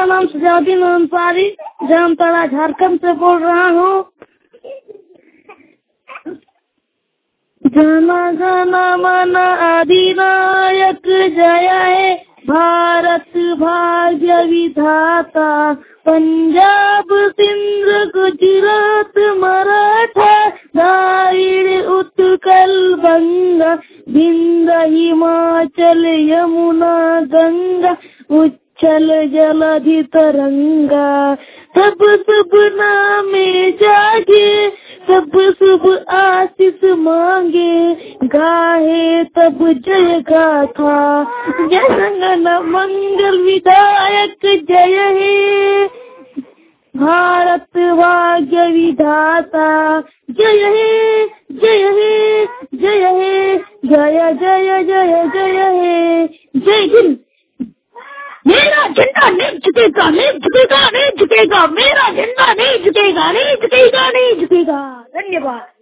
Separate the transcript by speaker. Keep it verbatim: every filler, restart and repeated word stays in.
Speaker 1: नाम सजाउद्दीन अंसारी, जामताड़ा झारखंड से बोल रहा हूँ। जाना जाना माना अधिनायक जय है भारत भाग्य विधाता, पंजाब सिंध गुजरात मराठा द्राविड़ उत्कल बंगा, विंध्य हिमाचल यमुना गंगा, उच्चल जलधि तरंगा। सब सब नामे जागे, सब शुभ आशीष मांगे, गाहे तब जय गाथा, जय संगन मंगल विधायक जय हे भारत भाग्य विधाता, जय हे जय हे जय हे जय जय जय जय हे जय हिंद। मेरा झंडा नहीं झुकेगा, नहीं झुकेगा, नहीं झुकेगा, मेरा झंडा नहीं झुकेगा, नहीं झुकेगा, नहीं झुकेगा। धन्यवाद।